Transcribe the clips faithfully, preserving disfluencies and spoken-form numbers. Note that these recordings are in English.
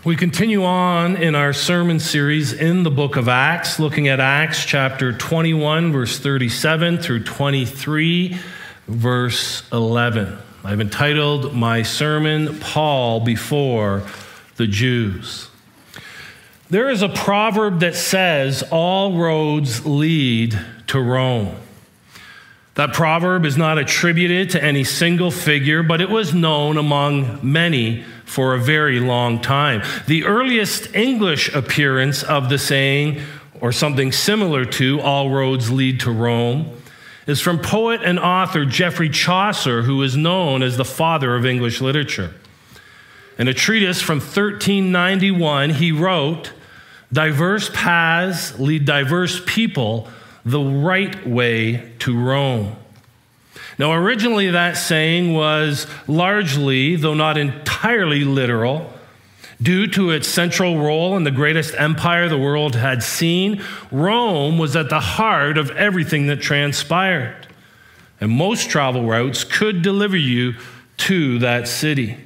We continue on in our sermon series in the book of Acts, looking at Acts chapter twenty-one, verse thirty-seven through twenty-three, verse eleven. I've entitled my sermon, Paul Before the Jews. There is a proverb that says, all roads lead to Rome. That proverb is not attributed to any single figure, but it was known among many for a very long time. The earliest English appearance of the saying, or something similar to, all roads lead to Rome, is from poet and author Geoffrey Chaucer, who is known as the father of English literature. In a treatise from thirteen ninety-one, he wrote, "Diverse paths lead diverse people the right way to Rome." Now, originally that saying was largely, though not entirely literal, due to its central role in the greatest empire the world had seen. Rome was at the heart of everything that transpired, and most travel routes could deliver you to that city.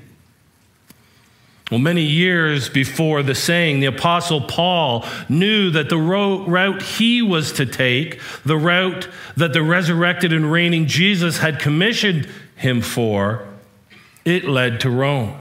Well, many years before the saying, the Apostle Paul knew that the route he was to take, the route that the resurrected and reigning Jesus had commissioned him for, it led to Rome.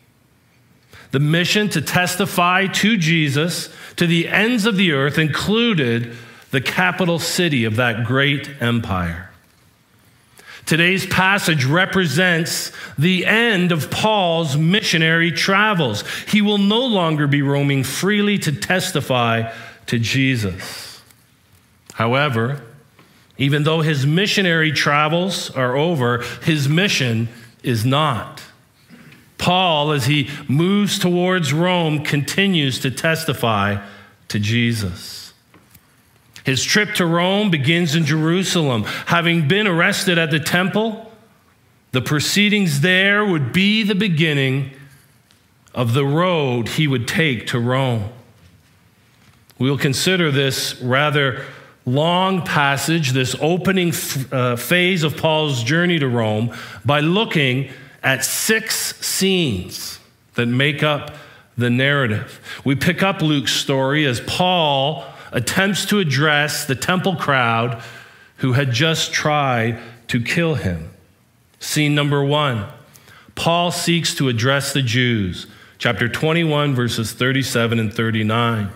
The mission to testify to Jesus to the ends of the earth included the capital city of that great empire. Today's passage represents the end of Paul's missionary travels. He will no longer be roaming freely to testify to Jesus. However, even though his missionary travels are over, his mission is not. Paul, as he moves towards Rome, continues to testify to Jesus. His trip to Rome begins in Jerusalem. Having been arrested at the temple, the proceedings there would be the beginning of the road he would take to Rome. We'll consider this rather long passage, this opening f- uh, phase of Paul's journey to Rome, by looking at six scenes that make up the narrative. We pick up Luke's story as Paul attempts to address the temple crowd who had just tried to kill him. Scene number one, Paul seeks to address the Jews. Chapter twenty-one, verses thirty-seven and thirty-nine.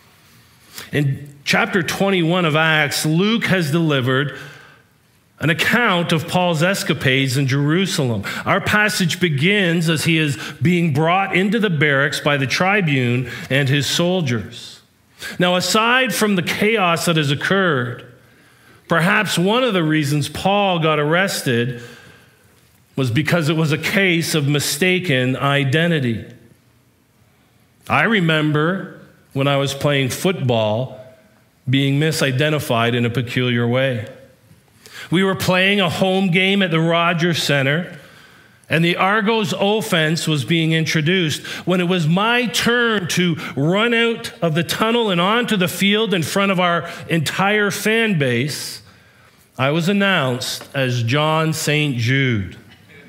In chapter twenty-one of Acts, Luke has delivered an account of Paul's escapades in Jerusalem. Our passage begins as he is being brought into the barracks by the tribune and his soldiers. Now, aside from the chaos that has occurred, perhaps one of the reasons Paul got arrested was because it was a case of mistaken identity. I remember when I was playing football being misidentified in a peculiar way. We were playing a home game at the Rogers Center, and the Argos offense was being introduced. When it was my turn to run out of the tunnel and onto the field in front of our entire fan base, I was announced as John Saint Jude.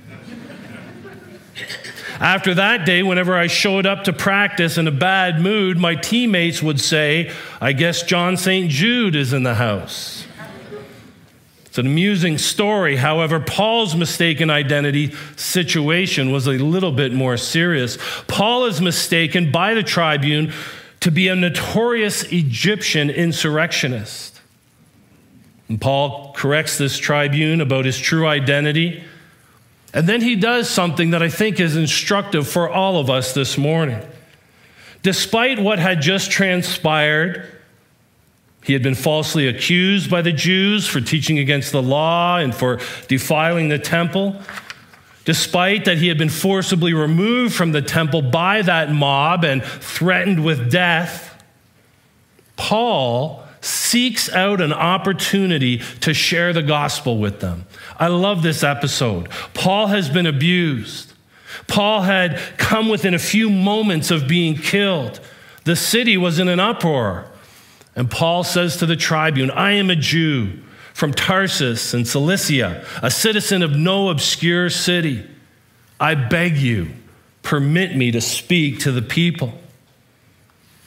After that day, whenever I showed up to practice in a bad mood, my teammates would say, "I guess John Saint Jude is in the house." It's an amusing story. However, Paul's mistaken identity situation was a little bit more serious. Paul is mistaken by the tribune to be a notorious Egyptian insurrectionist. And Paul corrects this tribune about his true identity. And then he does something that I think is instructive for all of us this morning. Despite what had just transpired, he had been falsely accused by the Jews for teaching against the law and for defiling the temple. Despite that he had been forcibly removed from the temple by that mob and threatened with death, Paul seeks out an opportunity to share the gospel with them. I love this episode. Paul has been abused. Paul had come within a few moments of being killed. The city was in an uproar. And Paul says to the tribune, "I am a Jew from Tarsus in Cilicia, a citizen of no obscure city. I beg you, permit me to speak to the people."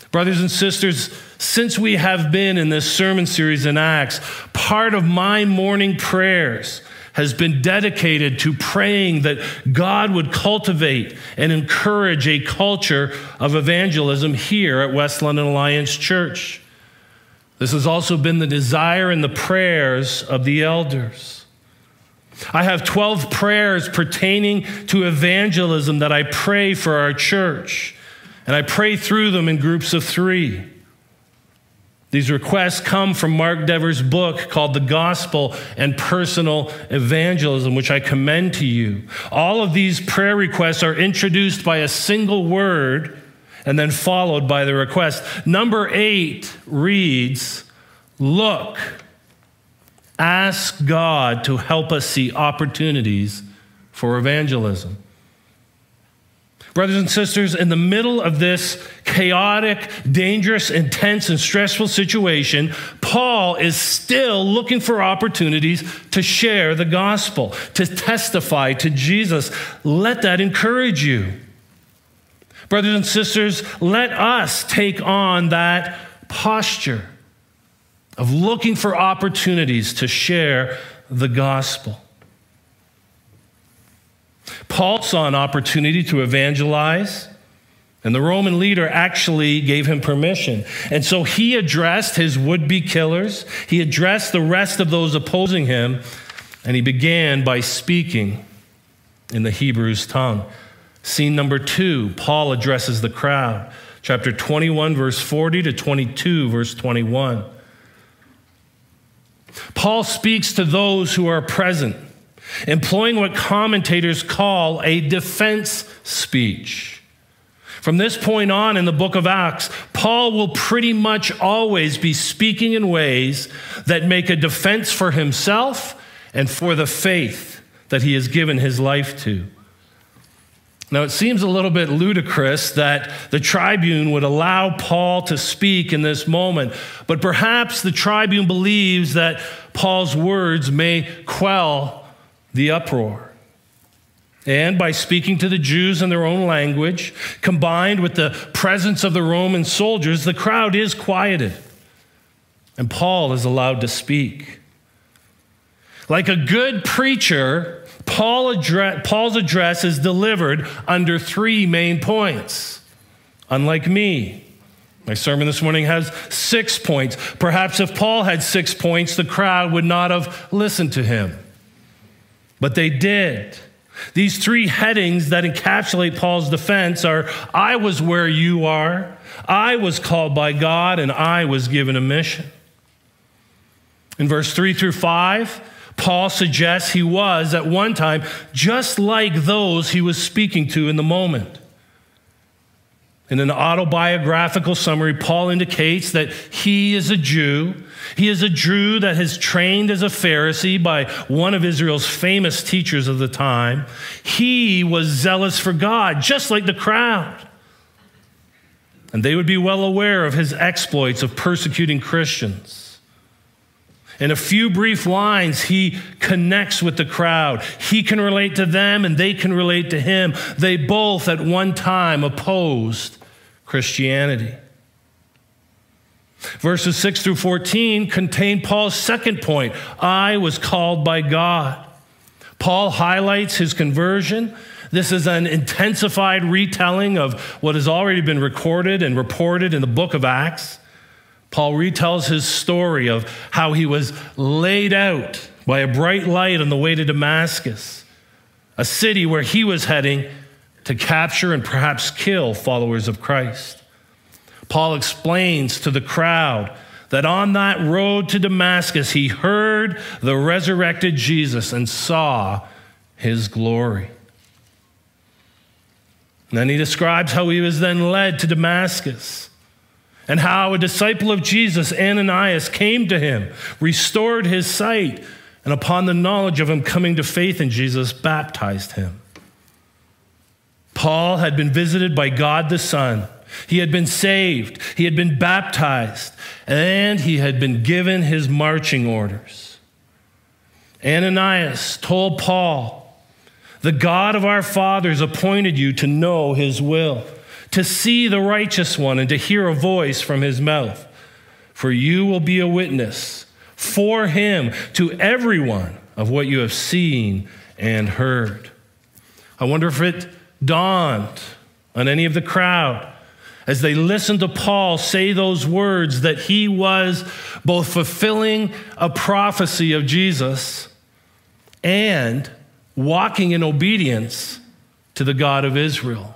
Brothers and sisters, since we have been in this sermon series in Acts, part of my morning prayers has been dedicated to praying that God would cultivate and encourage a culture of evangelism here at West London Alliance Church. This has also been the desire and the prayers of the elders. I have twelve prayers pertaining to evangelism that I pray for our church, and I pray through them in groups of three. These requests come from Mark Dever's book called The Gospel and Personal Evangelism, which I commend to you. All of these prayer requests are introduced by a single word and then followed by the request. Number eight reads, look, ask God to help us see opportunities for evangelism. Brothers and sisters, in the middle of this chaotic, dangerous, intense, and stressful situation, Paul is still looking for opportunities to share the gospel, to testify to Jesus. Let that encourage you. Brothers and sisters, let us take on that posture of looking for opportunities to share the gospel. Paul saw an opportunity to evangelize, and the Roman leader actually gave him permission. And so he addressed his would-be killers, he addressed the rest of those opposing him, and he began by speaking in the Hebrew's tongue. Scene number two, Paul addresses the crowd. Chapter twenty-one, verse forty to twenty-two, verse twenty-one. Paul speaks to those who are present, employing what commentators call a defense speech. From this point on in the book of Acts, Paul will pretty much always be speaking in ways that make a defense for himself and for the faith that he has given his life to. Now, it seems a little bit ludicrous that the tribune would allow Paul to speak in this moment, but perhaps the tribune believes that Paul's words may quell the uproar. And by speaking to the Jews in their own language, combined with the presence of the Roman soldiers, the crowd is quieted, and Paul is allowed to speak. Like a good preacher, Paul address, Paul's address is delivered under three main points. Unlike me, my sermon this morning has six points. Perhaps if Paul had six points, the crowd would not have listened to him. But they did. These three headings that encapsulate Paul's defense are, I was where you are, I was called by God, and I was given a mission. In verse three through five, Paul suggests he was at one time just like those he was speaking to in the moment. In an autobiographical summary, Paul indicates that he is a Jew. He is a Jew that has trained as a Pharisee by one of Israel's famous teachers of the time. He was zealous for God, just like the crowd. And they would be well aware of his exploits of persecuting Christians. In a few brief lines, he connects with the crowd. He can relate to them and they can relate to him. They both at one time opposed Christianity. Verses six through fourteen contain Paul's second point. I was called by God. Paul highlights his conversion. This is an intensified retelling of what has already been recorded and reported in the book of Acts. Paul retells his story of how he was laid out by a bright light on the way to Damascus, a city where he was heading to capture and perhaps kill followers of Christ. Paul explains to the crowd that on that road to Damascus, he heard the resurrected Jesus and saw his glory. And then he describes how he was then led to Damascus, and how a disciple of Jesus, Ananias, came to him, restored his sight, and upon the knowledge of him coming to faith in Jesus, baptized him. Paul had been visited by God the Son. He had been saved. He had been baptized, and he had been given his marching orders. Ananias told Paul, the God of our fathers appointed you to know his will, to see the righteous one and to hear a voice from his mouth. For you will be a witness for him to everyone of what you have seen and heard. I wonder if it dawned on any of the crowd as they listened to Paul say those words that he was both fulfilling a prophecy of Jesus and walking in obedience to the God of Israel.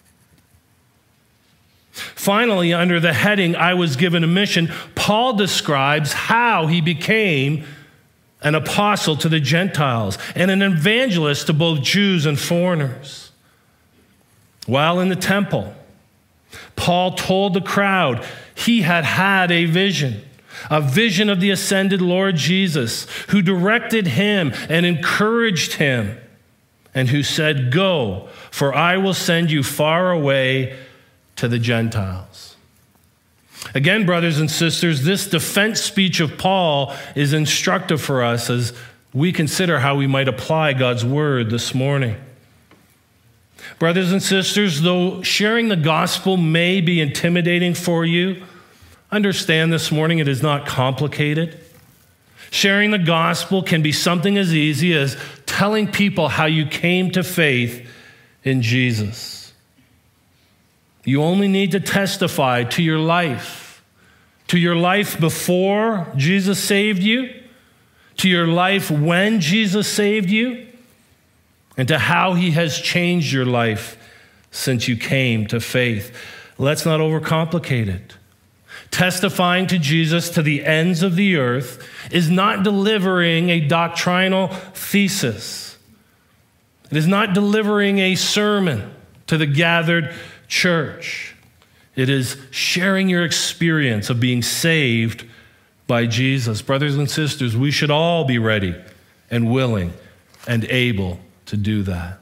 Finally, under the heading, I was given a mission, Paul describes how he became an apostle to the Gentiles and an evangelist to both Jews and foreigners. While in the temple, Paul told the crowd he had had a vision, a vision of the ascended Lord Jesus, who directed him and encouraged him, and who said, "Go, for I will send you far away to the Gentiles." Again, brothers and sisters, this defense speech of Paul is instructive for us as we consider how we might apply God's word this morning. Brothers and sisters, though sharing the gospel may be intimidating for you, understand this morning it is not complicated. Sharing the gospel can be something as easy as telling people how you came to faith in Jesus. You only need to testify to your life, to your life before Jesus saved you, to your life when Jesus saved you, and to how he has changed your life since you came to faith. Let's not overcomplicate it. Testifying to Jesus to the ends of the earth is not delivering a doctrinal thesis. It is not delivering a sermon to the gathered church. It is sharing your experience of being saved by Jesus. Brothers and sisters, we should all be ready and willing and able to do that.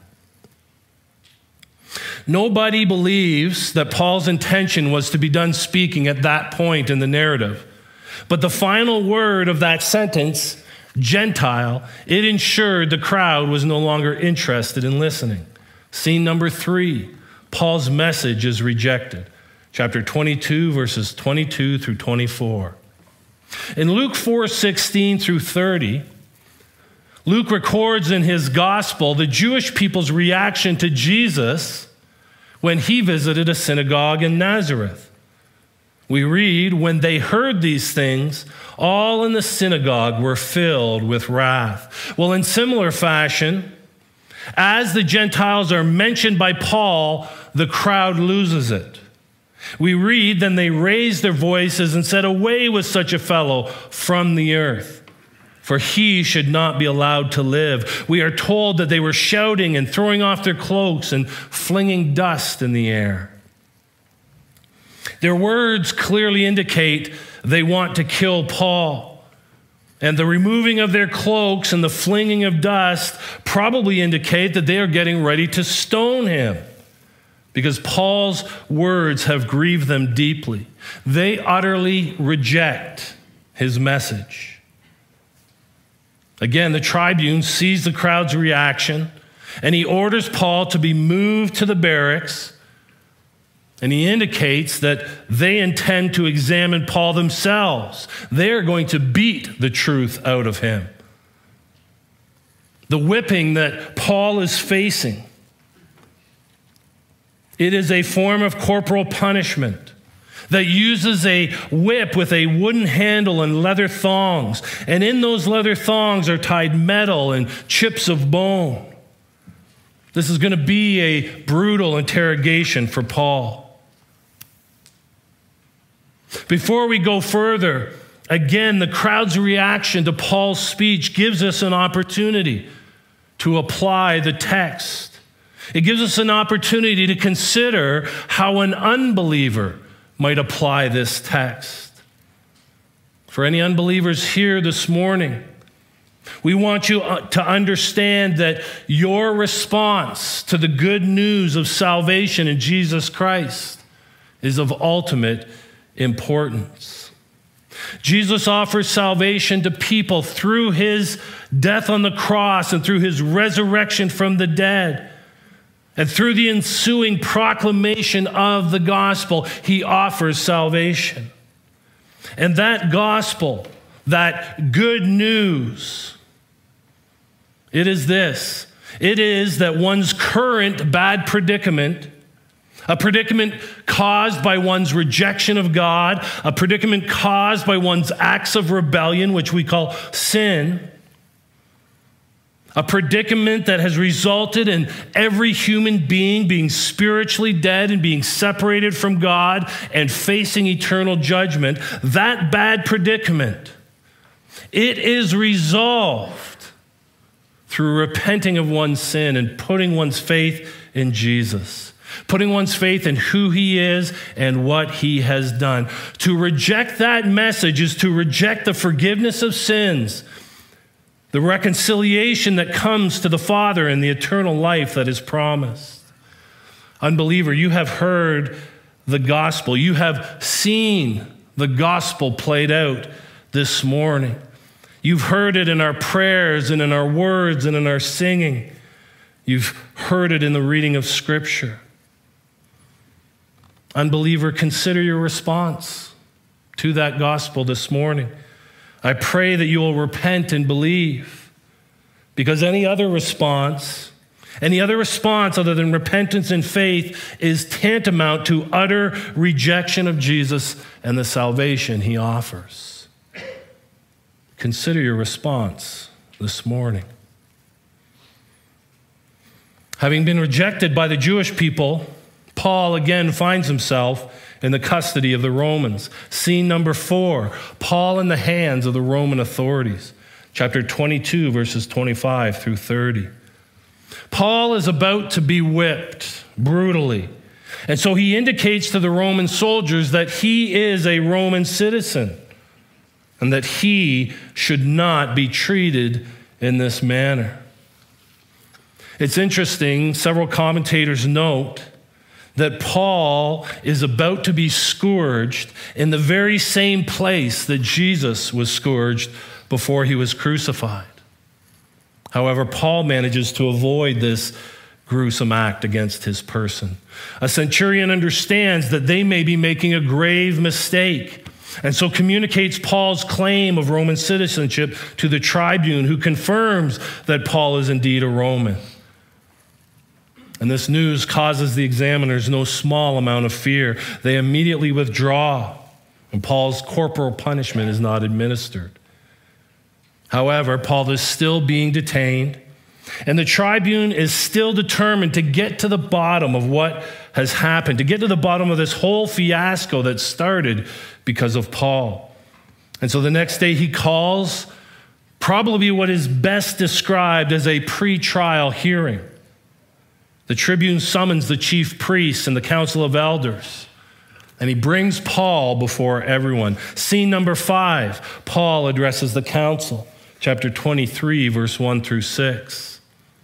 Nobody believes that Paul's intention was to be done speaking at that point in the narrative. But the final word of that sentence, Gentile, it ensured the crowd was no longer interested in listening. Scene number three, Paul's message is rejected. Chapter twenty-two, verses twenty-two through twenty-four. In Luke four, sixteen through thirty, Luke records in his gospel the Jewish people's reaction to Jesus when he visited a synagogue in Nazareth. We read, when they heard these things, all in the synagogue were filled with wrath. Well, in similar fashion, as the Gentiles are mentioned by Paul, the crowd loses it. We read, then they raised their voices and said, "Away with such a fellow from the earth, for he should not be allowed to live." We are told that they were shouting and throwing off their cloaks and flinging dust in the air. Their words clearly indicate they want to kill Paul. And the removing of their cloaks and the flinging of dust probably indicate that they are getting ready to stone him, because Paul's words have grieved them deeply. They utterly reject his message. Again, the tribune sees the crowd's reaction, and he orders Paul to be moved to the barracks, and he indicates that they intend to examine Paul themselves. They are going to beat the truth out of him. The whipping that Paul is facing, it is a form of corporal punishment that uses a whip with a wooden handle and leather thongs. And in those leather thongs are tied metal and chips of bone. This is going to be a brutal interrogation for Paul. Before we go further, again, the crowd's reaction to Paul's speech gives us an opportunity to apply the text. It gives us an opportunity to consider how an unbeliever might apply this text. For any unbelievers here this morning, we want you to understand that your response to the good news of salvation in Jesus Christ is of ultimate importance. Jesus offers salvation to people through his death on the cross and through his resurrection from the dead. And through the ensuing proclamation of the gospel, he offers salvation. And that gospel, that good news, it is this. It is that one's current bad predicament, a predicament caused by one's rejection of God, a predicament caused by one's acts of rebellion, which we call sin, a predicament that has resulted in every human being being spiritually dead and being separated from God and facing eternal judgment. That bad predicament, it is resolved through repenting of one's sin and putting one's faith in Jesus, putting one's faith in who he is and what he has done. To reject that message is to reject the forgiveness of sins, the reconciliation that comes to the Father, and the eternal life that is promised. Unbeliever, you have heard the gospel. You have seen the gospel played out this morning. You've heard it in our prayers and in our words and in our singing. You've heard it in the reading of Scripture. Unbeliever, consider your response to that gospel this morning. I pray that you will repent and believe, because any other response, any other response other than repentance and faith is tantamount to utter rejection of Jesus and the salvation he offers. Consider your response this morning. Having been rejected by the Jewish people, Paul again finds himself in the custody of the Romans. Scene number four, Paul in the hands of the Roman authorities. Chapter twenty-two, verses twenty-five through thirty. Paul is about to be whipped brutally. And so he indicates to the Roman soldiers that he is a Roman citizen and that he should not be treated in this manner. It's interesting, several commentators note that Paul is about to be scourged in the very same place that Jesus was scourged before he was crucified. However, Paul manages to avoid this gruesome act against his person. A centurion understands that they may be making a grave mistake, and so communicates Paul's claim of Roman citizenship to the tribune, who confirms that Paul is indeed a Roman. And this news causes the examiners no small amount of fear. They immediately withdraw, and Paul's corporal punishment is not administered. However, Paul is still being detained, and the tribune is still determined to get to the bottom of what has happened, to get to the bottom of this whole fiasco that started because of Paul. And so the next day he calls probably what is best described as a pre-trial hearing. The tribune summons the chief priests and the council of elders, and he brings Paul before everyone. Scene number five, Paul addresses the council, chapter twenty-three, verse one through six.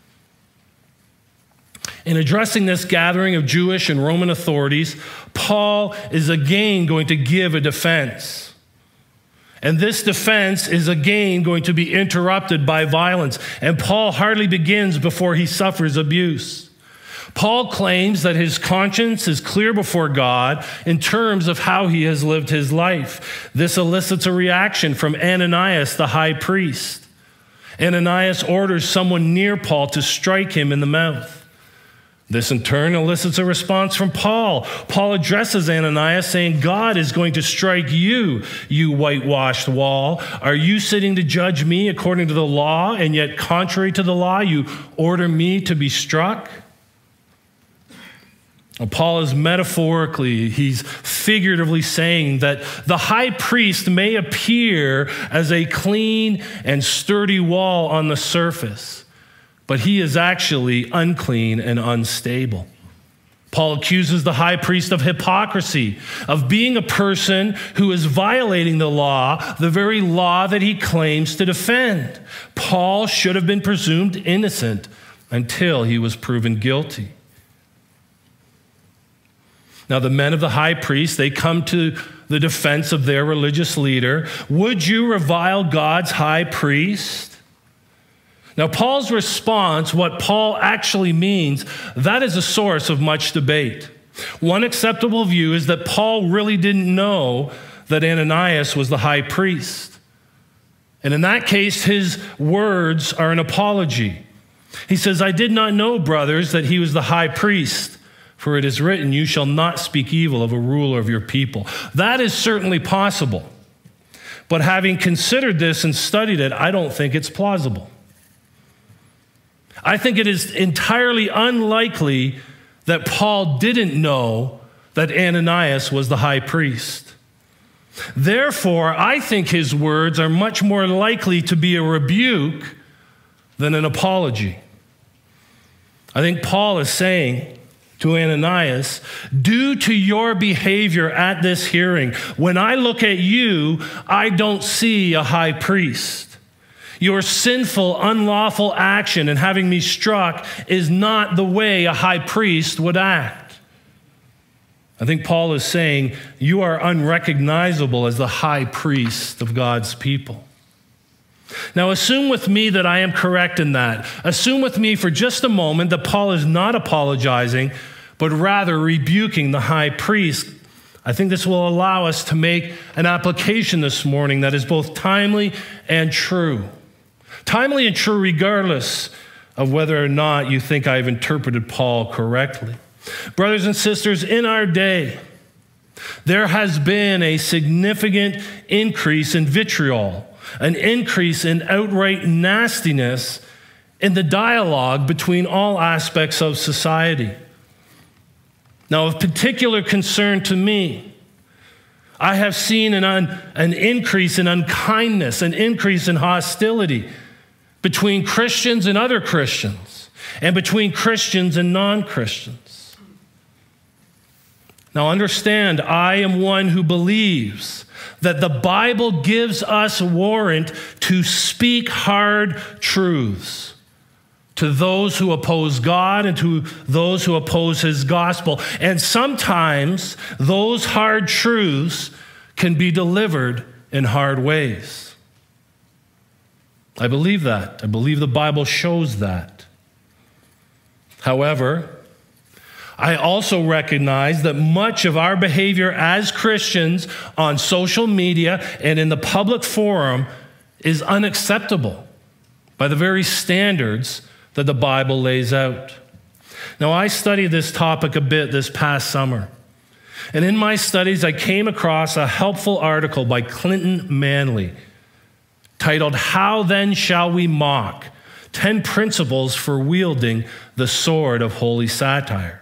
In addressing this gathering of Jewish and Roman authorities, Paul is again going to give a defense. And this defense is again going to be interrupted by violence. And Paul hardly begins before he suffers abuse. Paul claims that his conscience is clear before God in terms of how he has lived his life. This elicits a reaction from Ananias, the high priest. Ananias orders someone near Paul to strike him in the mouth. This in turn elicits a response from Paul. Paul addresses Ananias saying, God is going to strike you, you whitewashed wall. Are you sitting to judge me according to the law, and yet contrary to the law, you order me to be struck? Paul is metaphorically, he's figuratively saying that the high priest may appear as a clean and sturdy wall on the surface, but he is actually unclean and unstable. Paul accuses the high priest of hypocrisy, of being a person who is violating the law, the very law that he claims to defend. Paul should have been presumed innocent until he was proven guilty. Now, the men of the high priest, they come to the defense of their religious leader. Would you revile God's high priest? Now, Paul's response, what Paul actually means, that is a source of much debate. One acceptable view is that Paul really didn't know that Ananias was the high priest. And in that case, his words are an apology. He says, I did not know, brothers, that he was the high priest, for it is written, you shall not speak evil of a ruler of your people. That is certainly possible. But having considered this and studied it, I don't think it's plausible. I think it is entirely unlikely that Paul didn't know that Ananias was the high priest. Therefore, I think his words are much more likely to be a rebuke than an apology. I think Paul is saying to Ananias, due to your behavior at this hearing, when I look at you, I don't see a high priest. Your sinful, unlawful action in having me struck is not the way a high priest would act. I think Paul is saying, you are unrecognizable as the high priest of God's people. Now, assume with me that I am correct in that. Assume with me for just a moment that Paul is not apologizing, but rather rebuking the high priest. I think this will allow us to make an application this morning that is both timely and true. Timely and true regardless of whether or not you think I've interpreted Paul correctly. Brothers and sisters, in our day, there has been a significant increase in vitriol, an increase in outright nastiness in the dialogue between all aspects of society. Now, of particular concern to me, I have seen an, un, an increase in unkindness, an increase in hostility between Christians and other Christians, and between Christians and non-Christians. Now understand, I am one who believes that the Bible gives us warrant to speak hard truths to those who oppose God and to those who oppose his gospel. And sometimes those hard truths can be delivered in hard ways. I believe that. I believe the Bible shows that. However, I also recognize that much of our behavior as Christians on social media and in the public forum is unacceptable by the very standards that the Bible lays out. Now, I studied this topic a bit this past summer. And in my studies, I came across a helpful article by Clinton Manley titled, How Then Shall We Mock? ten Principles for Wielding the Sword of Holy Satire.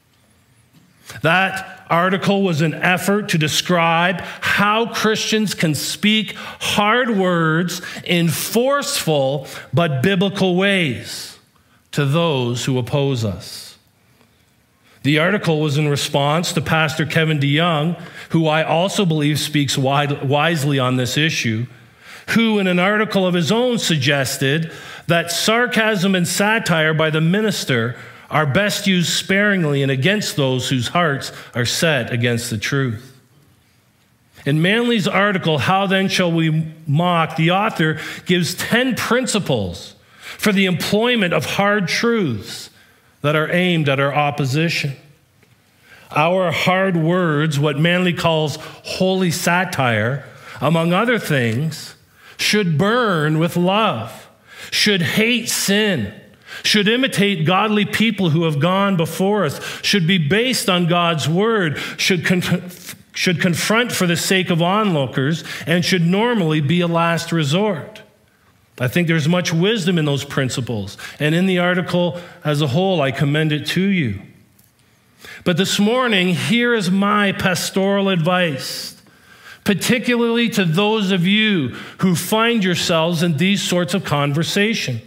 That article was an effort to describe how Christians can speak hard words in forceful but biblical ways to those who oppose us. The article was in response to Pastor Kevin DeYoung, who I also believe speaks wisely on this issue, who in an article of his own suggested that sarcasm and satire by the minister are best used sparingly and against those whose hearts are set against the truth. In Manley's article, How Then Shall We Mock?, the author gives ten principles for the employment of hard truths that are aimed at our opposition. Our hard words, what Manley calls holy satire, among other things, should burn with love, should hate sin, should imitate godly people who have gone before us, should be based on God's word, should, con- should confront for the sake of onlookers, and should normally be a last resort. I think there's much wisdom in those principles, and in the article as a whole, I commend it to you. But this morning, here is my pastoral advice, particularly to those of you who find yourselves in these sorts of conversation.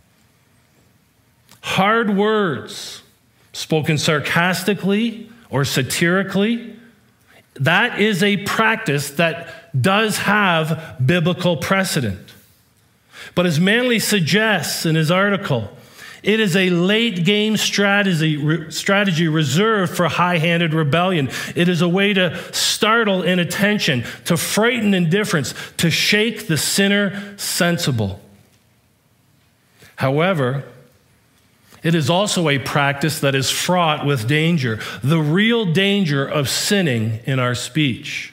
Hard words, spoken sarcastically or satirically, that is a practice that does have biblical precedent. But as Manley suggests in his article, it is a late game strategy, strategy reserved for high-handed rebellion. It is a way to startle inattention, to frighten indifference, to shake the sinner sensible. However, it is also a practice that is fraught with danger, the real danger of sinning in our speech.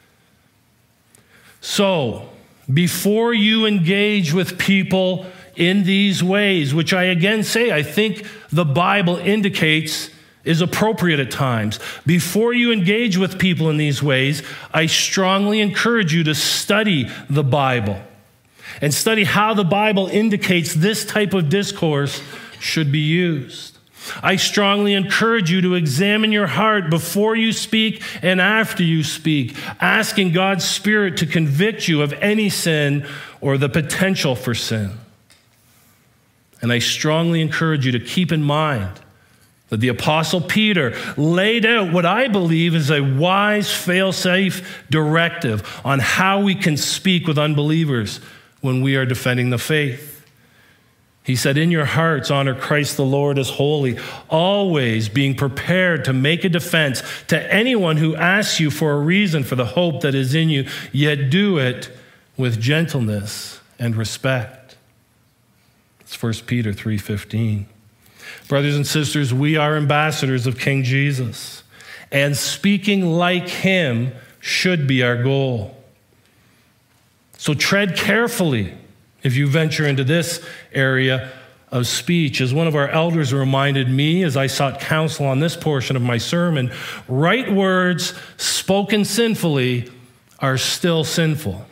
So, before you engage with people in these ways, which I again say, I think the Bible indicates is appropriate at times. Before you engage with people in these ways, I strongly encourage you to study the Bible and study how the Bible indicates this type of discourse should be used. I strongly encourage you to examine your heart before you speak and after you speak, asking God's Spirit to convict you of any sin or the potential for sin. And I strongly encourage you to keep in mind that the Apostle Peter laid out what I believe is a wise, fail-safe directive on how we can speak with unbelievers when we are defending the faith. He said, in your hearts, honor Christ the Lord as holy, always being prepared to make a defense to anyone who asks you for a reason for the hope that is in you, yet do it with gentleness and respect. It's First Peter three fifteen. Brothers and sisters, we are ambassadors of King Jesus, and speaking like him should be our goal. So tread carefully if you venture into this area of speech. As one of our elders reminded me as I sought counsel on this portion of my sermon, right words spoken sinfully are still sinful.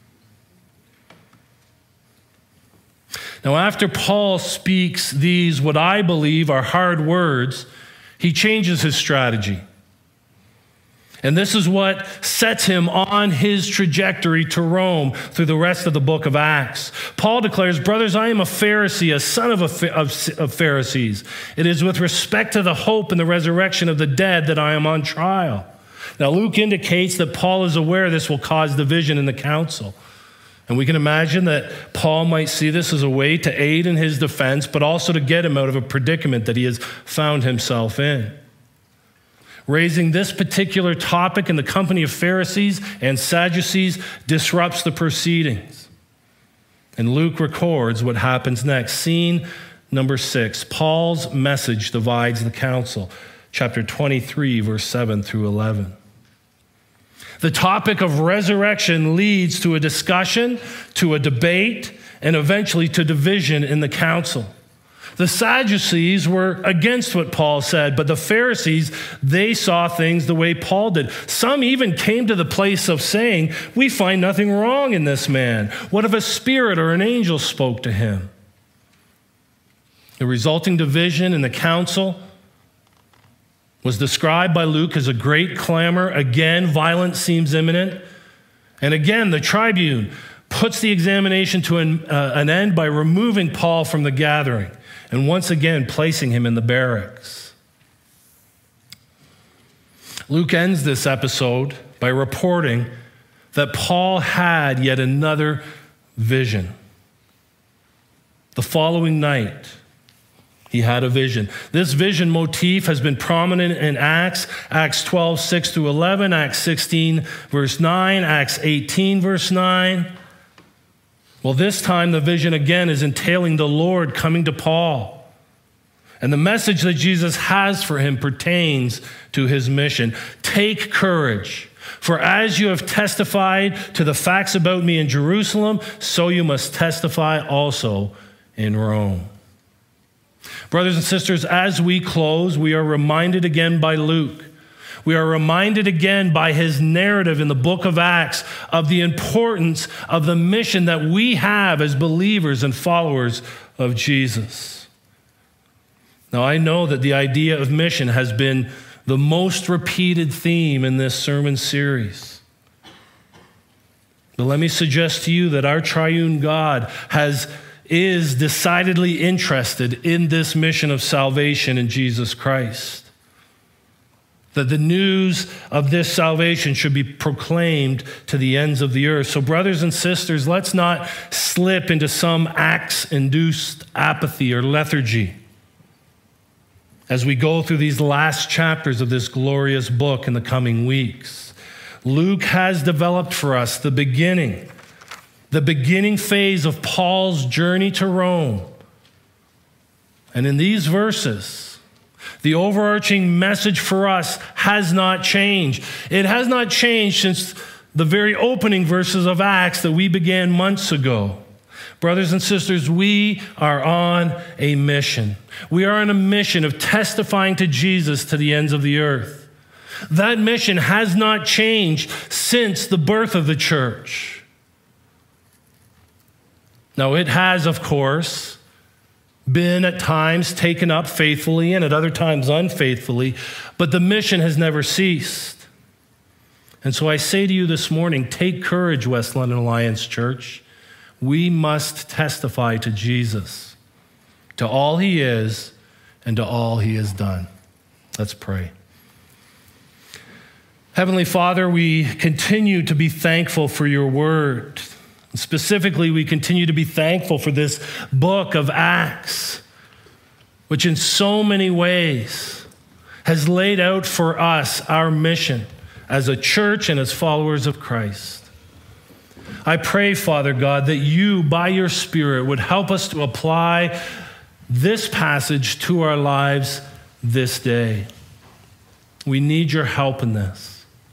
Now, after Paul speaks these, what I believe are hard words, he changes his strategy. And this is what sets him on his trajectory to Rome through the rest of the book of Acts. Paul declares, brothers, I am a Pharisee, a son of, a, of, of Pharisees. It is with respect to the hope and the resurrection of the dead that I am on trial. Now, Luke indicates that Paul is aware this will cause division in the council. And we can imagine that Paul might see this as a way to aid in his defense, but also to get him out of a predicament that he has found himself in. Raising this particular topic in the company of Pharisees and Sadducees disrupts the proceedings. And Luke records what happens next. Scene number six, Paul's message divides the council. Chapter twenty-three, verse seven through eleven. The topic of resurrection leads to a discussion, to a debate, and eventually to division in the council. The Sadducees were against what Paul said, but the Pharisees, they saw things the way Paul did. Some even came to the place of saying, we find nothing wrong in this man. What if a spirit or an angel spoke to him? The resulting division in the council was described by Luke as a great clamor. Again, violence seems imminent. And again, the tribune puts the examination to an, uh, an end by removing Paul from the gathering and once again placing him in the barracks. Luke ends this episode by reporting that Paul had yet another vision. The following night, he had a vision. This vision motif has been prominent in Acts, Acts twelve, six through eleven, Acts sixteen, verse nine, Acts eighteen, verse nine. Well, this time the vision again is entailing the Lord coming to Paul. And the message that Jesus has for him pertains to his mission. Take courage, for as you have testified to the facts about me in Jerusalem, so you must testify also in Rome. Brothers and sisters, as we close, we are reminded again by Luke. We are reminded again by his narrative in the book of Acts of the importance of the mission that we have as believers and followers of Jesus. Now, I know that the idea of mission has been the most repeated theme in this sermon series. But let me suggest to you that our triune God has is decidedly interested in this mission of salvation in Jesus Christ. That the news of this salvation should be proclaimed to the ends of the earth. So brothers and sisters, let's not slip into some Acts-induced apathy or lethargy as we go through these last chapters of this glorious book in the coming weeks. Luke has developed for us the beginning The beginning phase of Paul's journey to Rome And in these verses, the overarching message for us has not changed. It has not changed since the very opening verses of Acts that we began months ago. Brothers and sisters, we are on a mission. We are on a mission of testifying to Jesus to the ends of the earth. That mission has not changed since the birth of the church. Now, it has, of course, been at times taken up faithfully and at other times unfaithfully, but the mission has never ceased. And so I say to you this morning, take courage, West London Alliance Church. We must testify to Jesus, to all he is and to all he has done. Let's pray. Heavenly Father, we continue to be thankful for your word. Specifically, we continue to be thankful for this book of Acts, which in so many ways has laid out for us our mission as a church and as followers of Christ. I pray, Father God, that you, by your Spirit, would help us to apply this passage to our lives this day. We need your help in this.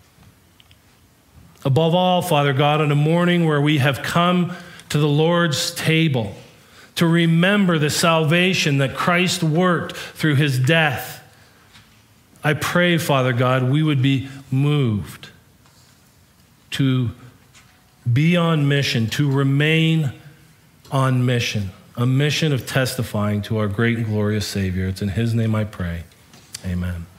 Above all, Father God, on a morning where we have come to the Lord's table to remember the salvation that Christ worked through his death, I pray, Father God, we would be moved to be on mission, to remain on mission, a mission of testifying to our great and glorious Savior. It's in his name I pray. Amen.